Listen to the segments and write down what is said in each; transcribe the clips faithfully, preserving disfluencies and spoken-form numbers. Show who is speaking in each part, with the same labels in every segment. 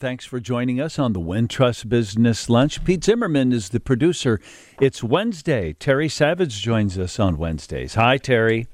Speaker 1: Thanks for joining us on the Wintrust Business Lunch. Pete Zimmerman is the producer. It's Wednesday. Terry Savage joins us on Wednesdays. Hi, Terry.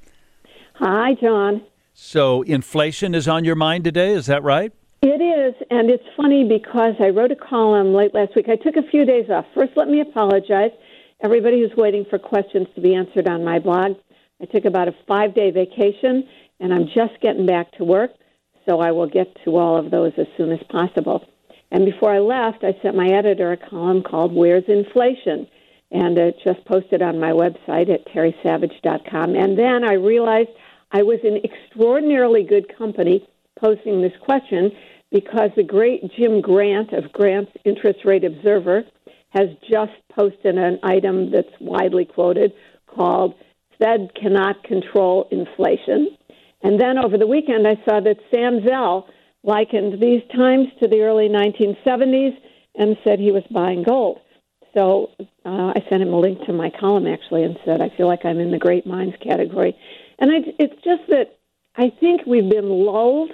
Speaker 2: Hi, John.
Speaker 1: So inflation is on your mind today, is that right?
Speaker 2: It is, and it's funny because I wrote a column late last week. I took a few days off. First, let me apologize. Everybody who's waiting for questions to be answered on my blog. I took about a five-day vacation, and I'm just getting back to work, so I will get to all of those as soon as possible. And before I left, I sent my editor a column called Where's Inflation? And it just posted on my website at terry savage dot com. And then I realized I was in extraordinarily good company posting this question because the great Jim Grant of Grant's Interest Rate Observer has just posted an item that's widely quoted called Fed Cannot Control Inflation. And then over the weekend, I saw that Sam Zell likened these times to the early nineteen seventies and said he was buying gold. So uh, I sent him a link to my column, actually, and said, I feel like I'm in the great minds category. And I, it's just that I think we've been lulled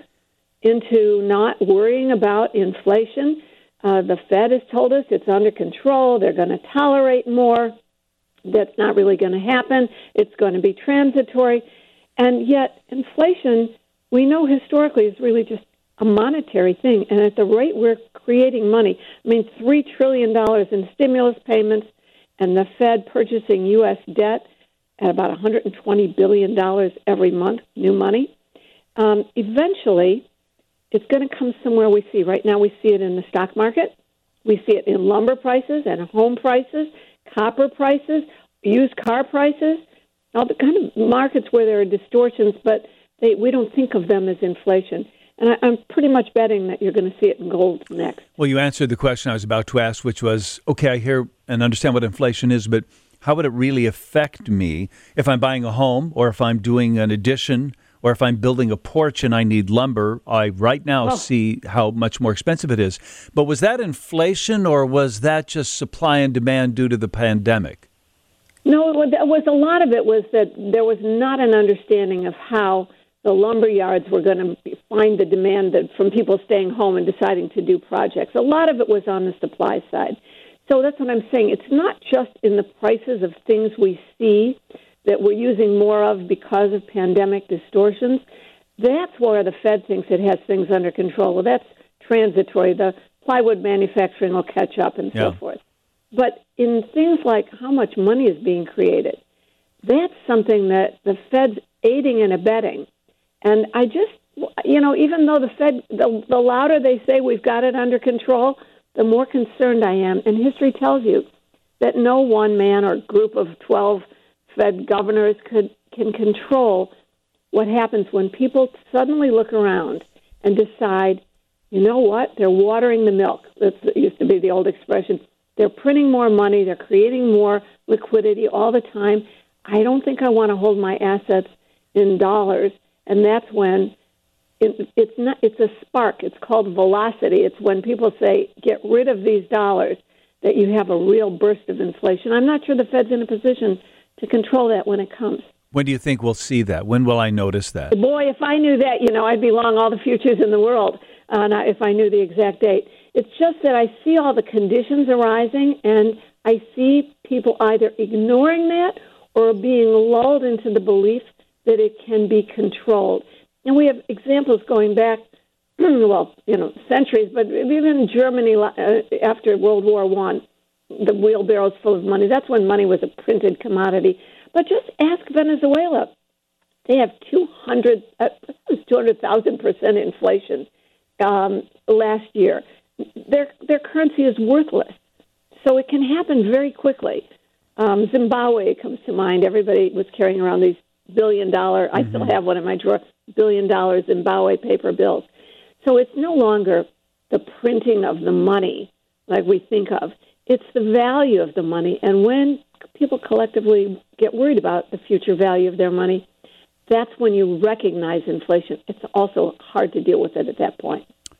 Speaker 2: into not worrying about inflation. Uh, the Fed has told us it's under control. They're going to tolerate more. That's not really going to happen. It's going to be transitory. And yet inflation, we know historically, is really just a monetary thing. And at the rate we're creating money, I mean, three trillion dollars in stimulus payments and the Fed purchasing U S debt at about one hundred twenty billion dollars every month, new money, um, eventually it's going to come somewhere we see. Right now we see it in the stock market. We see it in lumber prices and home prices, copper prices, used car prices, all the kind of markets where there are distortions, but they, we don't think of them as inflation. And I, I'm pretty much betting that you're going to see it in gold next.
Speaker 1: Well, you answered the question I was about to ask, which was, okay, I hear and understand what inflation is, but how would it really affect me if I'm buying a home or if I'm doing an addition or if I'm building a porch and I need lumber? I right now oh. see how much more expensive it is. But was that inflation or was that just supply and demand due to the pandemic?
Speaker 2: No, it was a lot of it was that there was not an understanding of how the lumber yards were going to find the demand that, from people staying home and deciding to do projects. A lot of it was on the supply side. So that's what I'm saying. It's not just in the prices of things we see that we're using more of because of pandemic distortions. That's where the Fed thinks it has things under control. Well, that's transitory. The plywood manufacturing will catch up and
Speaker 1: yeah.
Speaker 2: so forth. But in things like how much money is being created, that's something that the Fed's aiding and abetting. And I just, you know, even though the Fed, the, the louder they say we've got it under control, the more concerned I am. And history tells you that no one man or group of twelve Fed governors could can control what happens when people suddenly look around and decide, you know what, they're watering the milk. That used to be the old expression. They're printing more money. They're creating more liquidity all the time. I don't think I want to hold my assets in dollars. And that's when it, it's not. It's a spark. It's called velocity. It's when people say, get rid of these dollars, that you have a real burst of inflation. I'm not sure the Fed's in a position to control that when it comes.
Speaker 1: When do you think we'll see that? When will I notice that?
Speaker 2: Boy, if I knew that, you know, I'd be long all the futures in the world uh, if I knew the exact date. It's just that I see all the conditions arising, and I see people either ignoring that or being lulled into the belief that it can be controlled. And we have examples going back, well, you know, centuries, but even Germany uh, after World War One, the wheelbarrows full of money. That's when money was a printed commodity. But just ask Venezuela. They have two hundred, uh, two hundred thousand percent inflation um, last year. Their their currency is worthless. So it can happen very quickly. Um, Zimbabwe comes to mind. Everybody was carrying around these billion dollar, mm-hmm. I still have one in my drawer, billion dollar Zimbabwe paper bills. So it's no longer the printing of the money like we think of. It's the value of the money. And when people collectively get worried about the future value of their money, that's when you recognize inflation. It's also hard to deal with it at that point.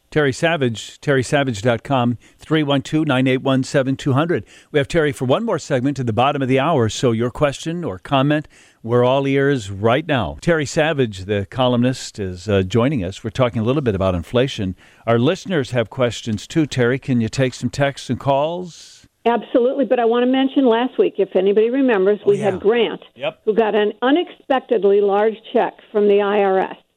Speaker 1: Terry Savage, terry savage dot com, three one two, nine eight one, seven two zero zero. We have Terry for one more segment at the bottom of the hour, so your question or comment, we're all ears right now. Terry Savage, the columnist, is uh, joining us. We're talking a little bit about inflation. Our listeners have questions too. Terry, can you take some texts and calls?
Speaker 2: Absolutely, but I want to mention last week, if anybody remembers,
Speaker 1: Oh,
Speaker 2: we
Speaker 1: yeah.
Speaker 2: had Grant,
Speaker 1: Yep.
Speaker 2: who got an unexpectedly large check from the I R S.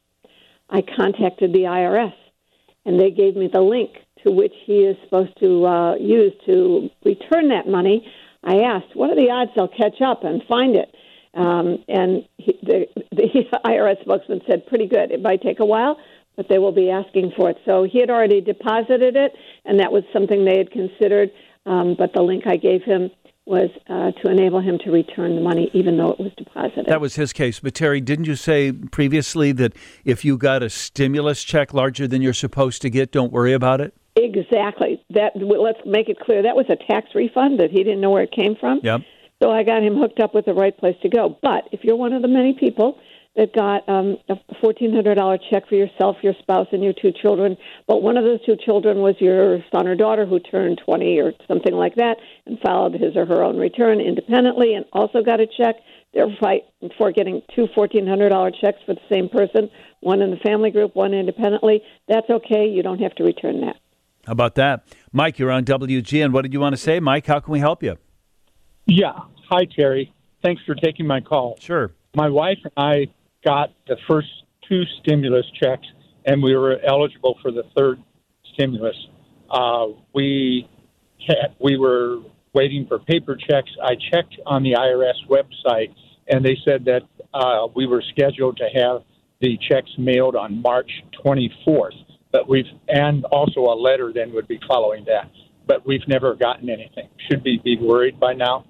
Speaker 2: I contacted the I R S, and they gave me the link to which he is supposed to uh, use to return that money. I asked, what are the odds they'll catch up and find it? Um, and he, the, the I R S spokesman said, pretty good. It might take a while, but they will be asking for it. So he had already deposited it, and that was something they had considered. Um, but the link I gave him was uh, to enable him to return the money, even though it was deposited.
Speaker 1: That was his case. But, Terry, didn't you say previously that if you got a stimulus check larger than you're supposed to get, don't worry about it?
Speaker 2: Exactly. That. Let's make it clear. That was a tax refund that he didn't know where it came from.
Speaker 1: Yep.
Speaker 2: So I got him hooked up with the right place to go. But if you're one of the many people that got um, a fourteen hundred dollars check for yourself, your spouse, and your two children, but one of those two children was your son or daughter who turned twenty or something like that and filed his or her own return independently and also got a check, they're fighting for getting two fourteen hundred dollars checks for the same person, one in the family group, one independently. That's okay. You don't have to return that.
Speaker 1: How about that? Mike, you're on W G N. What did you want to say? Mike, how can we help you?
Speaker 3: Yeah. Hi, Terry. Thanks for taking my call.
Speaker 1: Sure.
Speaker 3: My wife and I got the first two stimulus checks, and we were eligible for the third stimulus. Uh, we had, we were waiting for paper checks. I checked on the I R S website, and they said that uh, we were scheduled to have the checks mailed on March twenty-fourth. But we've and also a letter then would be following that. But we've never gotten anything. Should we be worried by now?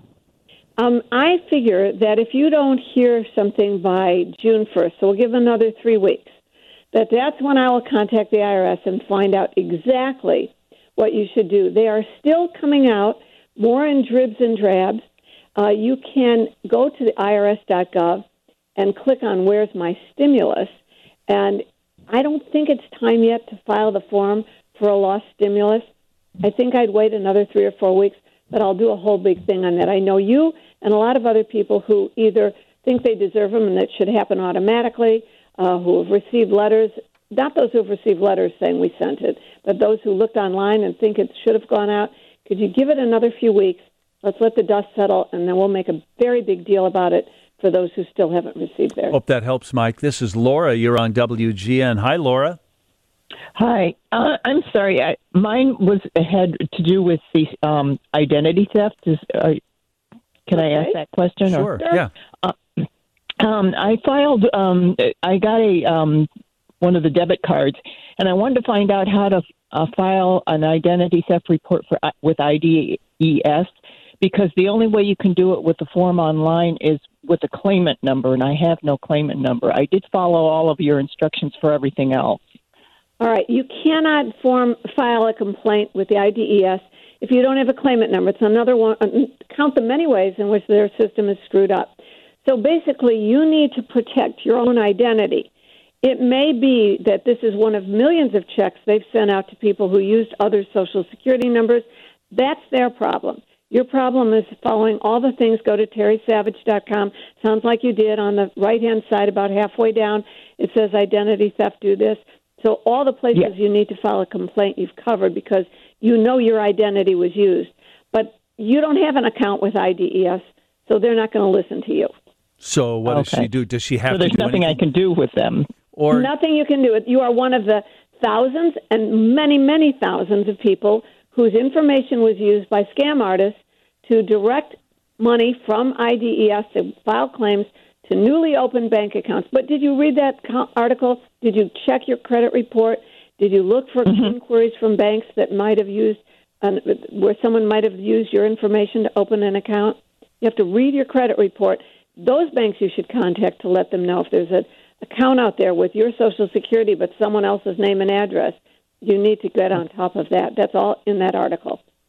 Speaker 2: Um, I figure that if you don't hear something by June first, so we'll give another three weeks, that that's when I will contact the I R S and find out exactly what you should do. They are still coming out more in dribs and drabs. Uh, you can go to the I R S dot gov and click on Where's My Stimulus, and I don't think it's time yet to file the form for a lost stimulus. I think I'd wait another three or four weeks, but I'll do a whole big thing on that. I know you and a lot of other people who either think they deserve them and that should happen automatically, uh, who have received letters, not those who have received letters saying we sent it, but those who looked online and think it should have gone out. Could you give it another few weeks? Let's let the dust settle, and then we'll make a very big deal about it for those who still haven't received theirs.
Speaker 1: Hope that helps, Mike. This is Laura. You're on W G N. Hi, Laura.
Speaker 4: Hi. Uh, I'm sorry. I, mine was had to do with the um, identity theft. Is, uh, can
Speaker 2: okay.
Speaker 4: I ask that question?
Speaker 1: Sure.
Speaker 4: Or?
Speaker 1: Yeah.
Speaker 4: Uh, um, I filed. Um, I got a um, one of the debit cards, and I wanted to find out how to uh, file an identity theft report for with I D E S, because the only way you can do it with the form online is with a claimant number, and I have no claimant number. I did follow all of your instructions for everything else.
Speaker 2: All right. You cannot form file a complaint with the I D E S if you don't have a claimant number. It's another one. Count the many ways in which their system is screwed up. So basically, you need to protect your own identity. It may be that this is one of millions of checks they've sent out to people who used other Social Security numbers. That's their problem. Your problem is following all the things. Go to terry savage dot com. Sounds like you did. On the right-hand side, about halfway down, it says identity theft, do this. So all the places
Speaker 4: Yes.
Speaker 2: you need to file a complaint you've covered because you know your identity was used. But you don't have an account with I D E S, so they're not going to listen to you.
Speaker 1: So what does
Speaker 4: Okay.
Speaker 1: she do? Does she have
Speaker 4: So
Speaker 1: to
Speaker 4: there's
Speaker 1: do
Speaker 4: nothing
Speaker 1: anything?
Speaker 4: I can do with them.
Speaker 1: Or
Speaker 2: Nothing you can do. You are one of the thousands and many, many thousands of people whose information was used by scam artists to direct money from I D E S to file claims to newly opened bank accounts. But did you read that co- article? Did you check your credit report? Did you look for
Speaker 4: Mm-hmm.
Speaker 2: inquiries from banks that might have used, uh, where someone might have used your information to open an account? You have to read your credit report. Those banks you should contact to let them know if there's an account out there with your Social Security but someone else's name and address. You need to get on top of that. That's all in that article.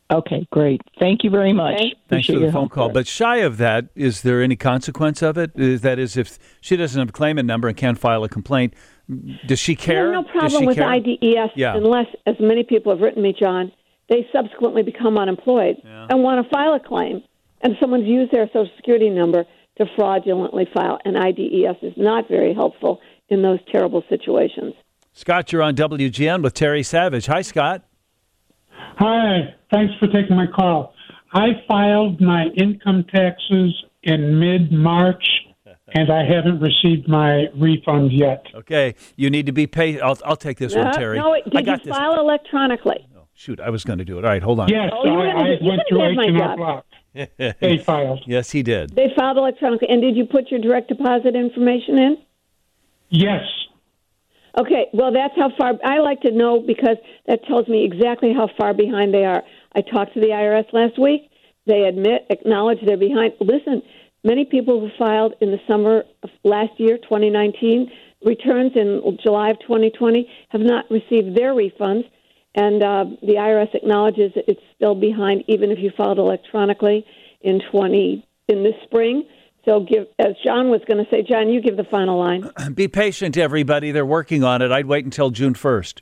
Speaker 4: Okay, great. Thank you very much.
Speaker 2: Okay.
Speaker 1: Thanks
Speaker 4: Appreciate
Speaker 1: for the
Speaker 4: your
Speaker 1: phone
Speaker 4: help
Speaker 1: call.
Speaker 4: there.
Speaker 1: But shy of that, is there any consequence of it? Is that is, if she doesn't have a claimant number and can't file a complaint, does she care?
Speaker 2: No, no
Speaker 1: Does
Speaker 2: problem
Speaker 1: she
Speaker 2: with
Speaker 1: care?
Speaker 2: I D E S
Speaker 1: Yeah.
Speaker 2: unless, as many people have written me, John, they subsequently become unemployed
Speaker 1: Yeah.
Speaker 2: and want to file a claim, and someone's used their Social Security number to fraudulently file an I D E S is not very helpful in those terrible situations.
Speaker 1: Scott, you're on W G N with Terry Savage. Hi, Scott.
Speaker 5: Hi, thanks for taking my call. I filed my income taxes in mid-March, and I haven't received my refund yet.
Speaker 1: Okay, you need to be patient. I'll, I'll take this
Speaker 2: No,
Speaker 1: one, Terry.
Speaker 2: no, wait,
Speaker 1: I
Speaker 2: did you
Speaker 1: got this.
Speaker 2: file electronically?
Speaker 1: Oh, shoot, I was going to do it. All right, hold on.
Speaker 5: Yes,
Speaker 2: Oh, you
Speaker 5: I,
Speaker 2: wouldn't-
Speaker 5: I
Speaker 2: you
Speaker 5: went
Speaker 2: couldn't
Speaker 5: through
Speaker 2: have my
Speaker 5: H and R
Speaker 2: job.
Speaker 5: Block. They filed.
Speaker 1: Yes, he did.
Speaker 2: They filed electronically. And did you put your direct deposit information in?
Speaker 5: Yes.
Speaker 2: Okay, well, that's how far. I like to know because that tells me exactly how far behind they are. I talked to the I R S last week. They admit, acknowledge they're behind. Listen, many people who filed in the summer of last year, twenty nineteen, returns in July of twenty twenty have not received their refunds. And uh, the I R S acknowledges that it's still behind, even if you filed electronically in twenty in this spring. So, give, as John was going to say, John, you give the final line.
Speaker 1: Be patient, everybody. They're working on it. I'd wait until June first.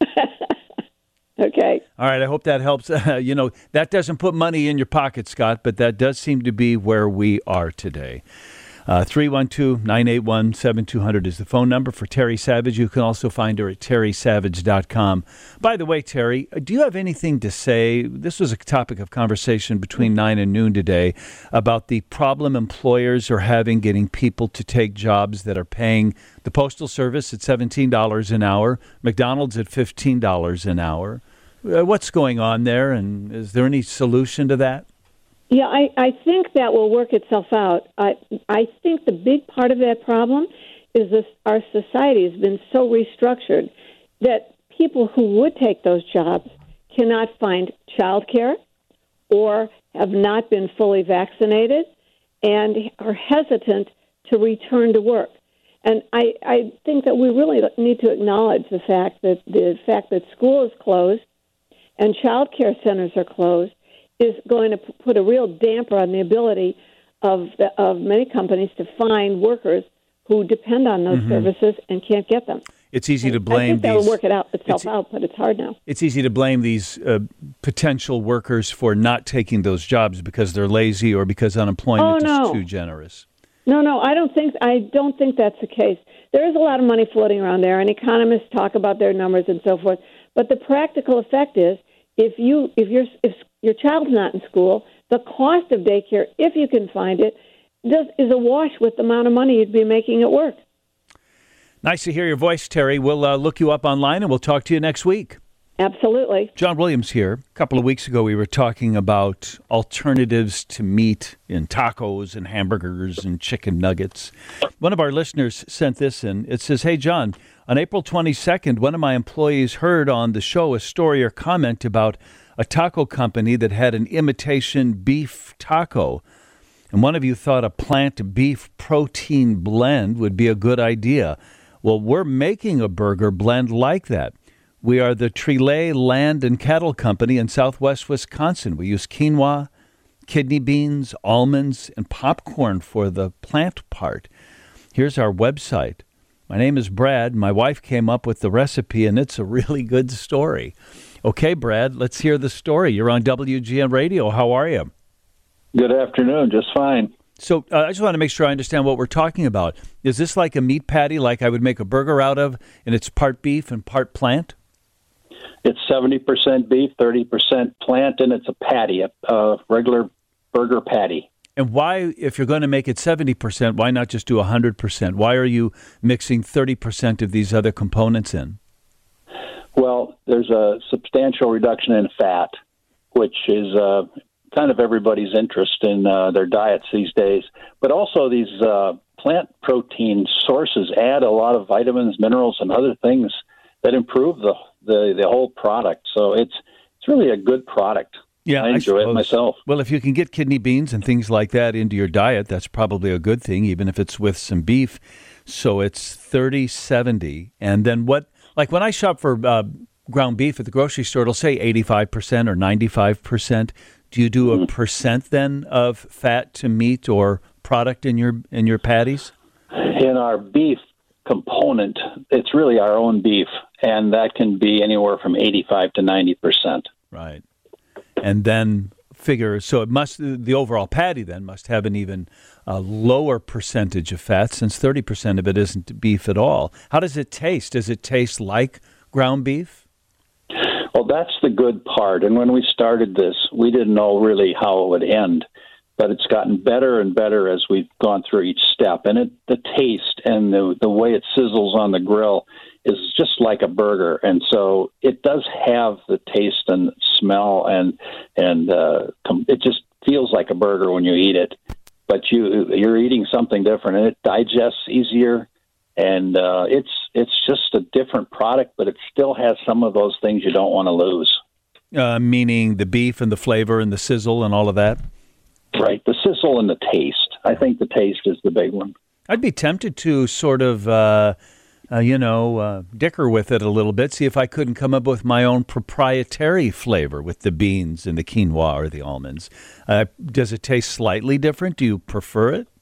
Speaker 2: Okay.
Speaker 1: All right, I hope that helps. Uh, you know, that doesn't put money in your pocket, Scott, but that does seem to be where we are today. Uh, three one two, nine eight one, seven two zero zero is the phone number for Terry Savage. You can also find her at terry savage dot com. By the way, Terry, do you have anything to say? This was a topic of conversation between nine and noon today about the problem employers are having getting people to take jobs that are paying the Postal Service at seventeen dollars an hour, McDonald's at fifteen dollars an hour. Uh, what's going on there, and is there any solution to that?
Speaker 2: Yeah, I, I think that will work itself out. I I think the big part of that problem is this: our society has been so restructured that people who would take those jobs cannot find childcare or have not been fully vaccinated and are hesitant to return to work. And I, I think that we really need to acknowledge the fact that the fact that school is closed and child care centers are closed is going to p- put a real damper on the ability of the, of many companies to find workers who depend on those mm-hmm. services and can't get them.
Speaker 1: It's easy
Speaker 2: and
Speaker 1: to blame
Speaker 2: I think that
Speaker 1: these.
Speaker 2: will work it out itself out, but it's hard now.
Speaker 1: It's easy to blame these uh, potential workers for not taking those jobs because they're lazy or because unemployment
Speaker 2: oh, no.
Speaker 1: is too generous.
Speaker 2: No, no, I don't think I don't think that's the case. There is a lot of money floating around there, and economists talk about their numbers and so forth. But the practical effect is, if you if your if your child's not in school, the cost of daycare, if you can find it, does, is a wash with the amount of money you'd be making at work.
Speaker 1: Nice to hear your voice, Terry. We'll uh, look you up online, and we'll talk to you next week.
Speaker 2: Absolutely.
Speaker 1: John Williams here. A couple of weeks ago, we were talking about alternatives to meat in tacos and hamburgers and chicken nuggets. One of our listeners sent this in. It says, "Hey, John, on April twenty-second, one of my employees heard on the show a story or comment about a taco company that had an imitation beef taco. And one of you thought a plant beef protein blend would be a good idea. Well, we're making a burger blend like that. We are the Trelay Land and Cattle Company in southwest Wisconsin. We use quinoa, kidney beans, almonds, and popcorn for the plant part. Here's our website. My name is Brad. My wife came up with the recipe, and it's a really good story." Okay, Brad, let's hear the story. You're on W G N Radio. How are you?
Speaker 6: Good afternoon. Just fine.
Speaker 1: So uh, I just want to make sure I understand what we're talking about. Is this like a meat patty, like I would make a burger out of, and it's part beef and part plant?
Speaker 6: It's seventy percent beef, thirty percent plant, and it's a patty, a, a regular burger patty.
Speaker 1: And why, if you're going to make it seventy percent, why not just do one hundred percent? Why are you mixing thirty percent of these other components in?
Speaker 6: Well, there's a substantial reduction in fat, which is uh, kind of everybody's interest in uh, their diets these days. But also these uh, plant protein sources add a lot of vitamins, minerals, and other things that improve the the, the whole product. So it's it's really a good product.
Speaker 1: Yeah,
Speaker 6: I enjoy
Speaker 1: I
Speaker 6: it myself.
Speaker 1: Well, if you can get kidney beans and things like that into your diet, that's probably a good thing, even if it's with some beef. So it's thirty seventy. And then what, like when I shop for uh, ground beef at the grocery store, it'll say eighty-five percent or ninety-five percent. Do you do a percent then of fat to meat or product in your in your patties?
Speaker 6: In our beef component, it's really our own beef, and that can be anywhere from eighty-five to ninety percent.
Speaker 1: Right. And then figure, so it must, the overall patty then must have an even uh, lower percentage of fat, since thirty percent of it isn't beef at all. How does it taste? Does it taste like ground beef?
Speaker 6: Well, that's the good part. And when we started this, we didn't know really how it would end. But it's gotten better and better as we've gone through each step. And it, the taste and the, the way it sizzles on the grill is just like a burger. And so it does have the taste and smell, and and uh, com- it just feels like a burger when you eat it. But you, you're eating something different, and it digests easier. And uh, it's it's just a different product, but it still has some of those things you don't want to lose.
Speaker 1: Uh, meaning the beef and the flavor and the sizzle and all of that?
Speaker 6: Right, the sizzle and the taste. I think the taste is the big one.
Speaker 1: I'd be tempted to sort of, uh, uh, you know, uh, dicker with it a little bit, see if I couldn't come up with my own proprietary flavor with the beans and the quinoa or the almonds. Uh, does it taste slightly different? Do you prefer it?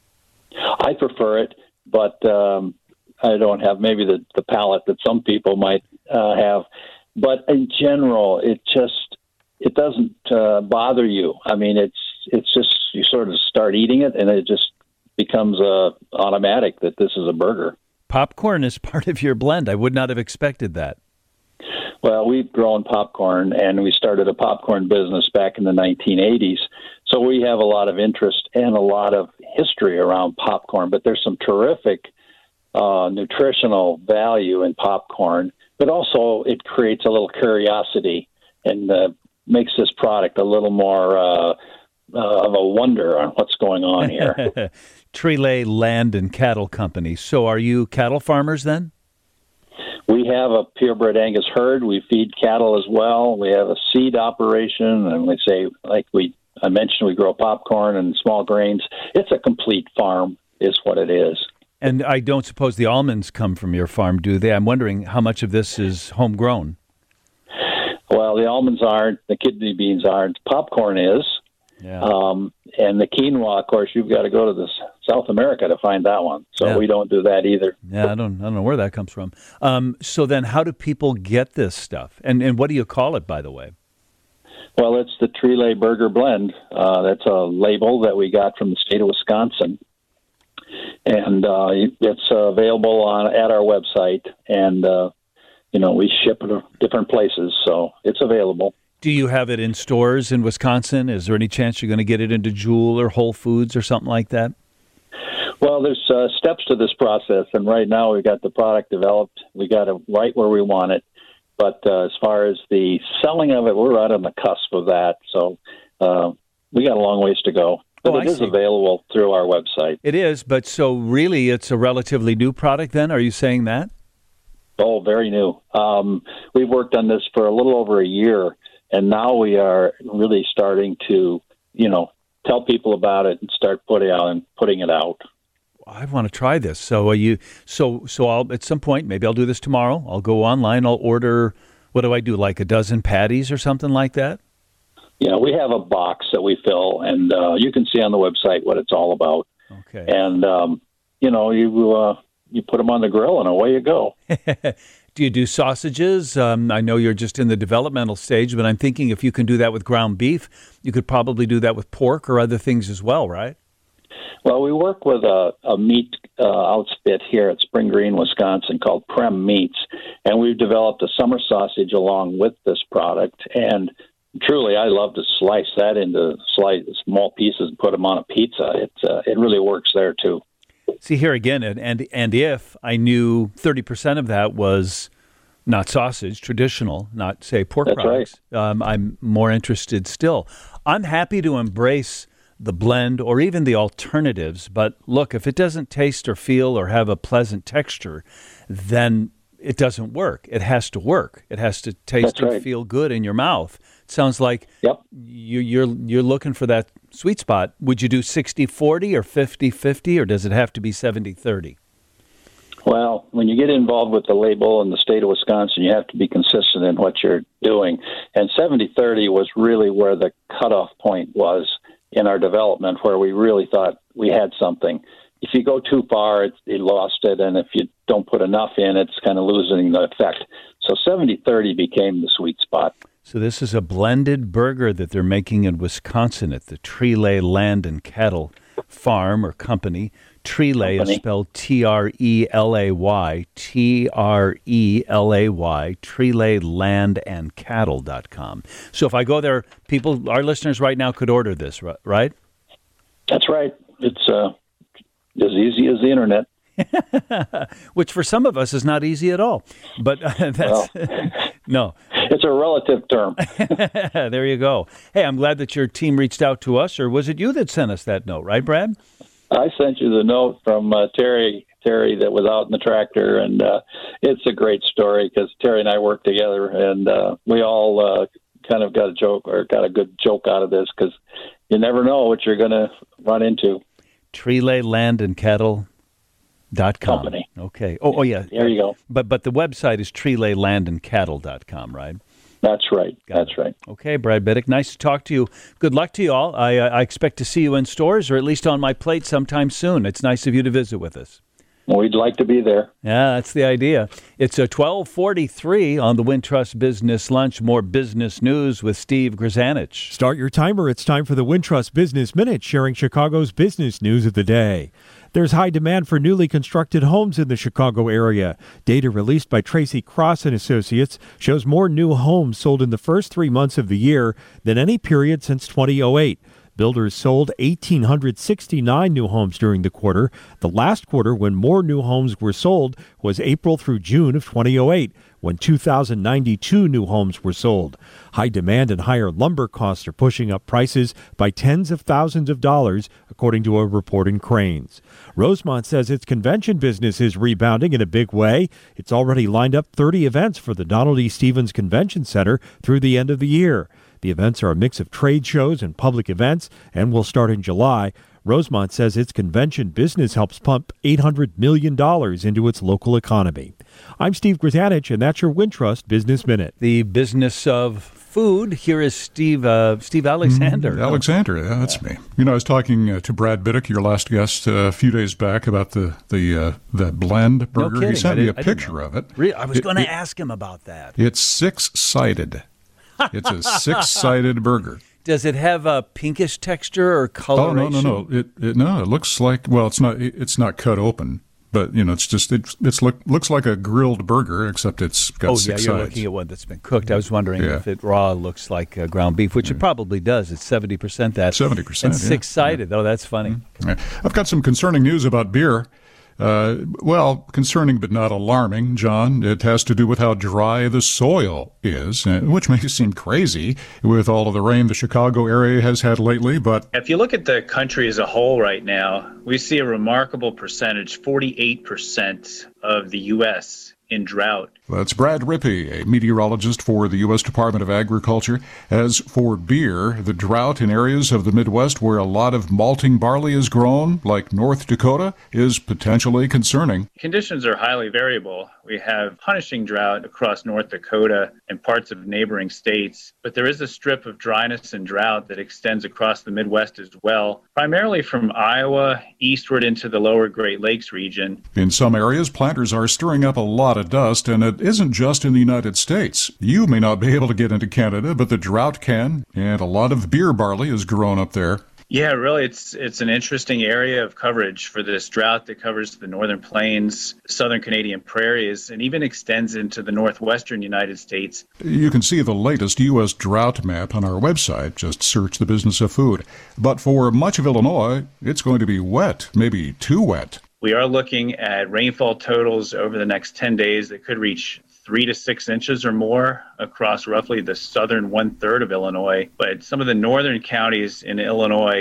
Speaker 6: I prefer it, but um, I don't have maybe the, the palate that some people might uh, have. But in general, it just it doesn't uh, bother you. I mean, it's it's just you sort of start eating it, and it just becomes uh, automatic that this is a burger.
Speaker 1: Popcorn is part of your blend. I would not have expected that.
Speaker 6: Well, we've grown popcorn, and we started a popcorn business back in the nineteen eighties. So we have a lot of interest and a lot of history around popcorn, but there's some terrific uh, nutritional value in popcorn, but also it creates a little curiosity and uh, makes this product a little more uh, uh, of a wonder on what's going on here.
Speaker 1: Trelay Land and Cattle Company. So are you cattle farmers then?
Speaker 6: We have a purebred Angus herd. We feed cattle as well. We have a seed operation, and we say, like we I mentioned, we grow popcorn and small grains. It's a complete farm is what it is.
Speaker 1: And I don't suppose the almonds come from your farm, do they? I'm wondering how much of this is homegrown.
Speaker 6: Well, the almonds aren't. The kidney beans aren't. Popcorn is.
Speaker 1: Yeah.
Speaker 6: Um, and the quinoa, of course, you've got to go to the South America to find that one. So
Speaker 1: yeah.
Speaker 6: we don't do that either.
Speaker 1: Yeah, I don't I don't know where that comes from. Um, so then how do people get this stuff? And and what do you call it, by the way?
Speaker 6: Well, it's the Trelay Burger Blend. Uh, that's a label that we got from the state of Wisconsin. And uh, it's uh, available on at our website. And, uh, you know, we ship it to different places, so it's available.
Speaker 1: Do you have it in stores in Wisconsin? Is there any chance you're going to get it into Jewel or Whole Foods or something like that?
Speaker 6: Well, there's uh, steps to this process, and right now we've got the product developed. We got it right where we want it. But uh, as far as the selling of it, we're right on the cusp of that. So uh, we got a long ways to go. But
Speaker 1: oh,
Speaker 6: it
Speaker 1: I
Speaker 6: is
Speaker 1: see.
Speaker 6: available through our website.
Speaker 1: It is, but so really it's a relatively new product then? Are you saying that?
Speaker 6: Oh, very new. Um, we've worked on this for a little over a year, and now we are really starting to, you know, tell people about it and start putting out and putting it out.
Speaker 1: I want to try this. So are you? So so I'll at some point, maybe I'll do this tomorrow. I'll go online. I'll order. What do I do? Like a dozen patties or something like that?
Speaker 6: Yeah, we have a box that we fill, and uh, you can see on the website what it's all about.
Speaker 1: Okay.
Speaker 6: And um, you know, you uh, you put them on the grill, and away you go.
Speaker 1: Do you do sausages? Um, I know you're just in the developmental stage, but I'm thinking if you can do that with ground beef, you could probably do that with pork or other things as well, right?
Speaker 6: Well, we work with a, a meat uh, outfit here at Spring Green, Wisconsin called Prem Meats, and we've developed a summer sausage along with this product. And truly, I love to slice that into slice small pieces and put them on a pizza. It uh, it really works there too.
Speaker 1: See here again, and and, and if I knew thirty percent of that was not sausage, traditional, not say pork
Speaker 6: That's
Speaker 1: products, right. um, I'm more interested still. I'm happy to embrace the blend or even the alternatives. But look, if it doesn't taste or feel or have a pleasant texture, then it doesn't work. It has to work. It has to taste
Speaker 6: That's right.
Speaker 1: and feel good in your mouth. It sounds like
Speaker 6: yep.
Speaker 1: you, you're you're looking for that sweet spot. Would you do sixty forty or fifty fifty, or does it have to be seventy thirty?
Speaker 6: Well, when you get involved with the label in the state of Wisconsin, you have to be consistent in what you're doing. And seventy thirty was really where the cutoff point was in our development, where we really thought we had something. If you go too far, it's, you lost it. And if you don't put enough in, it's kind of losing the effect. So seventy thirty became the sweet spot.
Speaker 1: So this is a blended burger that they're making in Wisconsin at the Trelay Land and Cattle Farm or Company. Trelay is spelled T R E L A Y, T R E L A Y, Trelay Land and Cattle dot com. So if I go there, people, our listeners right now could order this, right?
Speaker 6: That's right. It's uh, as easy as the internet.
Speaker 1: Which for some of us is not easy at all. But uh, that's, well, no.
Speaker 6: It's a relative term.
Speaker 1: There you go. Hey, I'm glad that your team reached out to us, or was it you that sent us that note, right, Brad?
Speaker 6: I sent you the note from uh, Terry, Terry that was out in the tractor, and uh, it's a great story because Terry and I worked together, and uh, we all uh, kind of got a joke or got a good joke out of this because you never know what you're going to run into.
Speaker 1: Trelay Land and Cattle dot com.
Speaker 6: Company.
Speaker 1: Okay. Oh, oh yeah.
Speaker 6: There you go.
Speaker 1: But but the website is Trelay Land and Cattle dot com, right?
Speaker 6: That's right.
Speaker 1: Got
Speaker 6: That's
Speaker 1: it.
Speaker 6: right.
Speaker 1: Okay, Brad Biddick, nice to talk to you. Good luck to you all. I, uh, I expect to see you in stores or at least on my plate sometime soon. It's nice of you to visit with us.
Speaker 6: Well, we'd like to be there.
Speaker 1: Yeah, that's the idea. It's a twelve forty-three on the Wintrust Business Lunch. More business news with Steve Grzanich.
Speaker 7: Start your timer. It's time for the Wintrust Business Minute, sharing Chicago's business news of the day. There's high demand for newly constructed homes in the Chicago area. Data released by Tracy Cross and Associates shows more new homes sold in the first three months of the year than any period since two thousand eight. Builders sold one thousand eight hundred sixty-nine new homes during the quarter. The last quarter when more new homes were sold was April through June of two thousand eight, when two thousand ninety-two new homes were sold. High demand and higher lumber costs are pushing up prices by tens of thousands of dollars, according to a report in Cranes. Rosemont says its convention business is rebounding in a big way. It's already lined up thirty events for the Donald E. Stevens Convention Center through the end of the year. The events are a mix of trade shows and public events and will start in July. Rosemont says its convention business helps pump eight hundred million dollars into its local economy. I'm Steve Grzanich, and that's your Wintrust Business Minute.
Speaker 1: The business of food. Here is Steve uh, Steve Alexander.
Speaker 8: Mm, Alexander, yeah, that's me. You know, I was talking uh, to Brad Biddick, your last guest, uh, a few days back about the the uh, the blend burger.
Speaker 1: No kidding.
Speaker 8: He sent
Speaker 1: I
Speaker 8: me a
Speaker 1: didn't- I didn't
Speaker 8: picture
Speaker 1: know.
Speaker 8: of it.
Speaker 1: Really? I was
Speaker 8: It-
Speaker 1: going to
Speaker 8: it-
Speaker 1: ask him about that.
Speaker 8: It's six-sided. It's a six-sided burger.
Speaker 1: Does it have a pinkish texture or
Speaker 8: Oh
Speaker 1: coloration?
Speaker 8: no, no, no! It, it no, it looks like well, it's not. It, it's not cut open, but you know, it's just it, it's look looks like a grilled burger, except it's got
Speaker 1: Oh,
Speaker 8: six
Speaker 1: yeah, you're
Speaker 8: sides.
Speaker 1: looking at one that's been cooked. I was wondering
Speaker 8: Yeah.
Speaker 1: if it raw looks like uh, ground beef, which it probably does. It's seventy percent that.
Speaker 8: seventy percent,
Speaker 1: And
Speaker 8: yeah.
Speaker 1: six-sided. Oh, that's funny.
Speaker 8: Yeah. I've got some concerning news about beer. Uh, well, concerning but not alarming, John. It has to do with how dry the soil is, uh, which may seem crazy with all of the rain the Chicago area has had lately, but
Speaker 9: If you look at the country as a whole right now, we see a remarkable percentage, forty-eight percent of the U S in drought.
Speaker 8: that's Brad Rippey, a meteorologist for the U S Department of Agriculture. As for beer, the drought in areas of the Midwest where a lot of malting barley is grown, like North Dakota, is potentially concerning.
Speaker 9: Conditions are highly variable. We have punishing drought across North Dakota and parts of neighboring states, but there is a strip of dryness and drought that extends across the Midwest as well, primarily from Iowa eastward into the lower Great Lakes region.
Speaker 8: In some areas, planters are stirring up a lot of dust, and it isn't just in the United States. You may not be able to get into Canada, but the drought can, and a lot of beer barley is grown up there.
Speaker 9: Yeah, really, it's it's an interesting area of coverage for this drought that covers the northern plains, southern Canadian prairies, and even extends into the northwestern United States.
Speaker 8: You can see the latest U S drought map on our website. Just search the business of food. But for much of Illinois, it's going to be wet, maybe too wet.
Speaker 9: We are looking at rainfall totals over the next ten days that could reach three to six inches or more across roughly the southern one-third of Illinois. But some of the northern counties in Illinois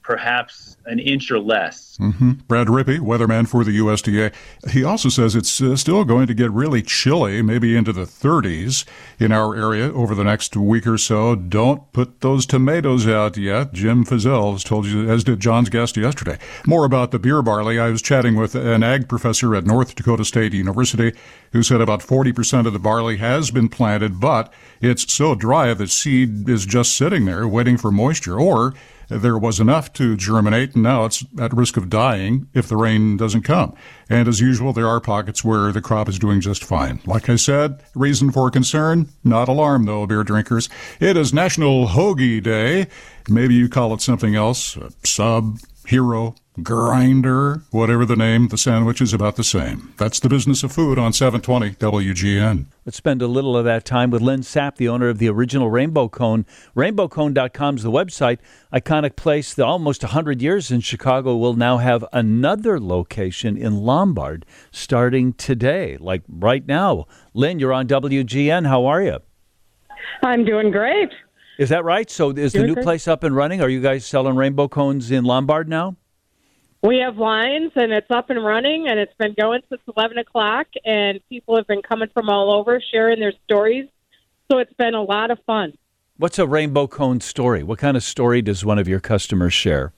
Speaker 9: perhaps an inch or less.
Speaker 8: Mm-hmm. Brad Rippey, weatherman for the U S D A. He also says it's uh, still going to get really chilly, maybe into the thirties in our area over the next week or so. Don't put those tomatoes out yet. Jim Fizzell has told you, as did John's guest yesterday. More about the beer barley. I was chatting with an ag professor at North Dakota State University who said about forty percent of the barley has been planted, but it's so dry the seed is just sitting there waiting for moisture, or there was enough to germinate, and now it's at risk of dying if the rain doesn't come. And as usual, there are pockets where the crop is doing just fine. Like I said, reason for concern, not alarm, though, beer drinkers. It is National Hoagie Day. Maybe you call it something else, a sub, hero, grinder, whatever the name, the sandwich is about the same. That's the business of food on seven twenty W G N.
Speaker 1: Let's spend a little of that time with Lynn Sapp, the owner of the original Rainbow Cone. rainbow cone dot com is the website. Iconic place, the almost one hundred years in Chicago, will now have another location in Lombard starting today, like right now. Lynn, you're on W G N. How are you?
Speaker 10: I'm doing great.
Speaker 1: Is that right? So is the new place up and running? Are you guys selling Rainbow Cones in Lombard now?
Speaker 10: We have lines, and it's up and running, and it's been going since eleven o'clock, and people have been coming from all over, sharing their stories. So it's been a lot of fun.
Speaker 1: What's a Rainbow Cone story? What kind of story does one of your customers share?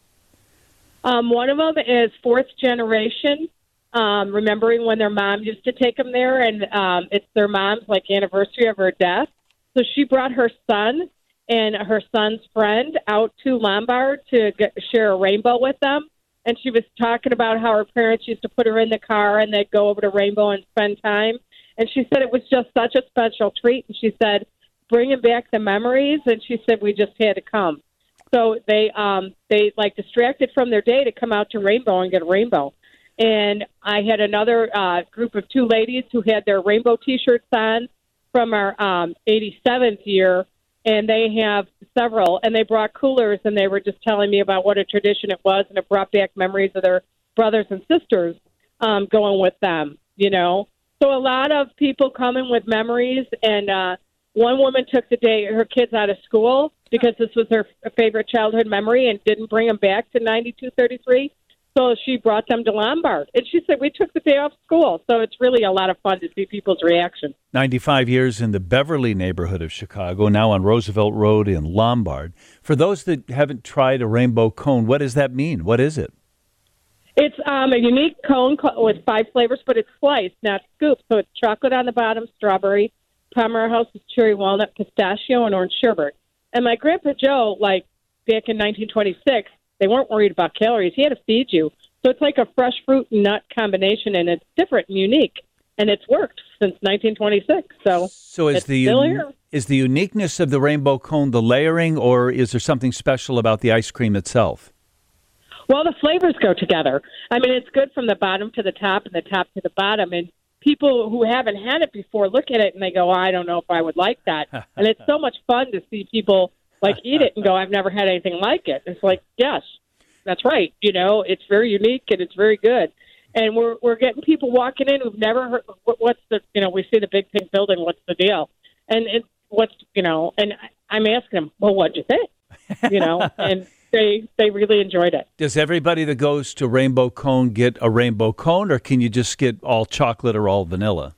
Speaker 10: Um, one of them is fourth generation, um, remembering when their mom used to take them there, and um, it's their mom's, like, anniversary of her death. So she brought her son and her son's friend out to Lombard to get, share a rainbow with them. And she was talking about how her parents used to put her in the car and they'd go over to Rainbow and spend time. And she said it was just such a special treat. And she said, bringing back the memories. And she said, we just had to come. So they, um, they like distracted from their day to come out to Rainbow and get a rainbow. And I had another uh, group of two ladies who had their rainbow T-shirts on from our um, eighty-seventh year. And they have several, and they brought coolers, and they were just telling me about what a tradition it was, and it brought back memories of their brothers and sisters um, going with them, you know. So a lot of people coming with memories, and uh, one woman took the day her kids out of school because this was her favorite childhood memory and didn't bring them back to ninety-two thirty-three. So she brought them to Lombard. And she said, we took the day off school. So it's really a lot of fun to see people's reaction.
Speaker 1: ninety-five years in the Beverly neighborhood of Chicago, now on Roosevelt Road in Lombard. For those that haven't tried a Rainbow Cone, what does that mean? What is it?
Speaker 10: It's um, a unique cone with five flavors, but it's sliced, not scooped. So it's chocolate on the bottom, strawberry, Palmer House is cherry walnut, pistachio, and orange sherbet. And my Grandpa Joe, like back in nineteen twenty-six, they weren't worried about calories. He had to feed you. So it's like a fresh fruit and nut combination, and it's different and unique. And it's worked since nineteen twenty-six. So,
Speaker 1: so is
Speaker 10: it's
Speaker 1: the
Speaker 10: still
Speaker 1: un-
Speaker 10: here.
Speaker 1: Is the uniqueness of the Rainbow Cone the layering, or is there something special about the ice cream itself?
Speaker 10: Well, the flavors go together. I mean, it's good from the bottom to the top and the top to the bottom. And people who haven't had it before look at it and they go, oh, I don't know if I would like that. And it's so much fun to see people like eat it and go, I've never had anything like it. It's like, yes, that's right. You know, it's very unique and it's very good. And we're we're getting people walking in who've never heard. What's the, you know, we see the big pink building. What's the deal? And it, what's, you know, and I'm asking them, well, what'd you think? You know, and they they really enjoyed it.
Speaker 1: Does everybody that goes to Rainbow Cone get a Rainbow Cone, or can you just get all chocolate or all vanilla?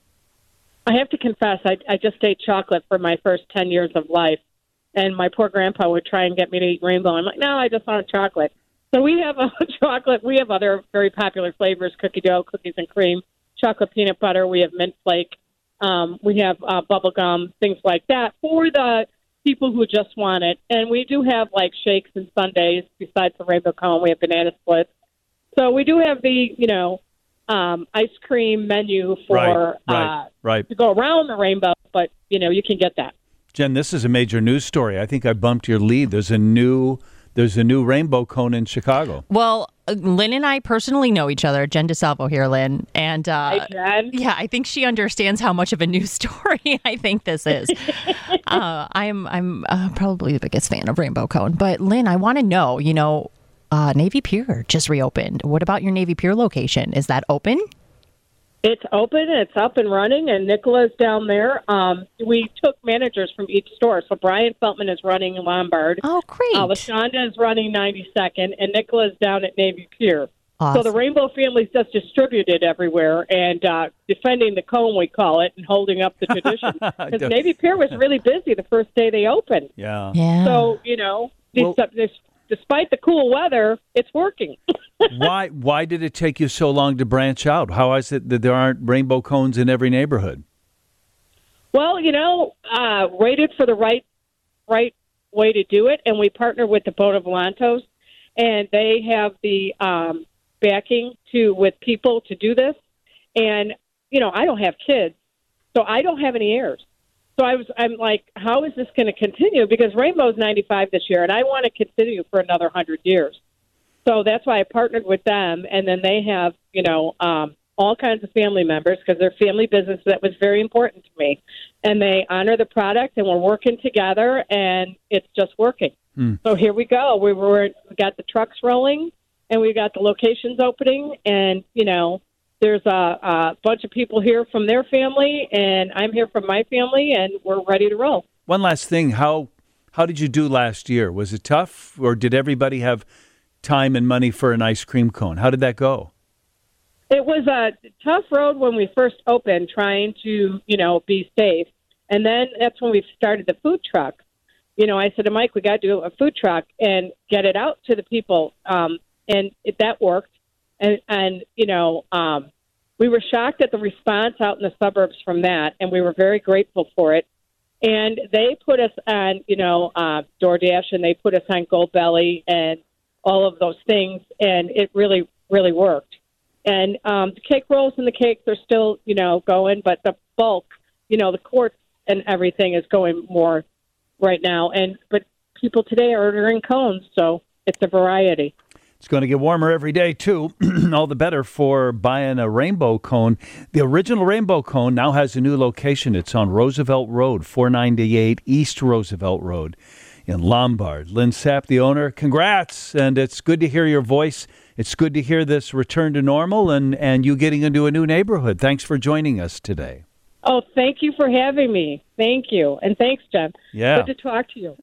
Speaker 10: I have to confess, I, I just ate chocolate for my first ten years of life. And my poor grandpa would try and get me to eat rainbow. I'm like, no, I just want chocolate. So we have a chocolate. We have other very popular flavors, cookie dough, cookies and cream, chocolate peanut butter. We have mint flake. Um, we have uh, bubble gum, things like that for the people who just want it. And we do have, like, shakes and sundaes besides the Rainbow Cone. We have banana splits. So we do have the, you know, um, ice cream menu for
Speaker 1: right, right,
Speaker 10: uh,
Speaker 1: right.
Speaker 10: to go around the rainbow, but, you know, you can get that.
Speaker 1: Jen, this is a major news story. I think I bumped your lead. There's a new there's a new Rainbow Cone in Chicago.
Speaker 11: Well, Lynn and I personally know each other. Jen DeSalvo here, Lynn. And uh,
Speaker 10: Hi, Jen.
Speaker 11: Yeah, I think she understands how much of a news story I think this is. uh, I'm I'm uh, probably the biggest fan of Rainbow Cone. But Lynn, I want to know, you know, uh, Navy Pier just reopened. What about your Navy Pier location? Is that open?
Speaker 10: It's open, it's up and running, and Nicola's down there. Um, we took managers from each store. So Brian Feltman is running Lombard.
Speaker 11: Oh, great.
Speaker 10: Uh, LaShonda is running ninety-second, and Nicola's down at Navy Pier.
Speaker 11: Awesome.
Speaker 10: So the Rainbow family's just distributed everywhere and uh, defending the cone, we call it, and holding up the tradition. Because Navy Pier was really busy the first day they opened.
Speaker 1: Yeah.
Speaker 11: Yeah.
Speaker 10: So, you know,
Speaker 1: Well-
Speaker 10: this, this, despite the cool weather, it's working.
Speaker 1: why why did it take you so long to branch out? How is it that there aren't rainbow cones in every neighborhood?
Speaker 10: Well, you know, uh, waited for the right right way to do it, and we partnered with the Bona Volantos, and they have the um, backing to with people to do this. And you know, I don't have kids, so I don't have any heirs. So I was, I'm like, how is this going to continue? Because Rainbow's ninety-five this year, and I want to continue for another hundred years. So that's why I partnered with them, and then they have, you know, um, all kinds of family members because they're family business. That was very important to me, and they honor the product, and we're working together, and it's just working.
Speaker 1: Hmm.
Speaker 10: So here we go. We were we got the trucks rolling, and we got the locations opening, and you know, there's a, a bunch of people here from their family, and I'm here from my family, and we're ready to roll.
Speaker 1: One last thing, how how did you do last year? Was it tough, or did everybody have time and money for an ice cream cone? How did that go?
Speaker 10: It was a tough road when we first opened, trying to, you know, be safe. And then that's when we started the food truck. You know, I said to Mike, we got to do a food truck and get it out to the people. Um, and it, that worked. And, and you know, um, we were shocked at the response out in the suburbs from that, and we were very grateful for it. And they put us on, you know, uh, DoorDash, and they put us on Goldbelly and all of those things, and it really, really worked. And um, the cake rolls and the cakes are still, you know, going, but the bulk, you know, the quarts and everything is going more right now. And but people today are ordering cones, so it's a variety.
Speaker 1: It's going to get warmer every day, too. All the better for buying a rainbow cone. The original rainbow cone now has a new location. It's on Roosevelt Road, four ninety-eight East Roosevelt Road in Lombard. Lynn Sapp, the owner, congrats. And it's good to hear your voice. It's good to hear this return to normal and, and you getting into a new neighborhood. Thanks for joining us today.
Speaker 10: Oh, thank you for having me. Thank you. And thanks, Jen.
Speaker 1: Yeah.
Speaker 10: Good to talk to you.